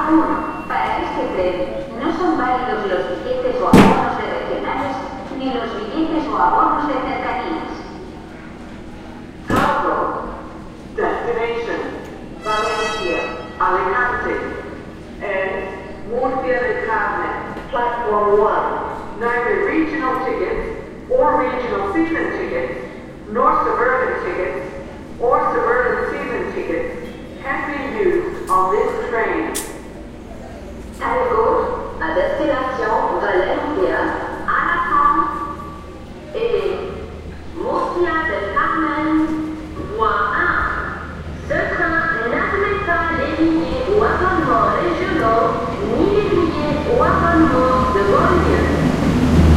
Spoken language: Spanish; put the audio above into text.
A1. Para este tren no son válidos los billetes o abonos de regionales ni los billetes o abonos de cercanías. Cargo. Destination. Valencia, Alicante, and Murcia del Carmen. Platform 1. Neither regional tickets or regional season tickets, nor suburban tickets or suburban season tickets can be used on this train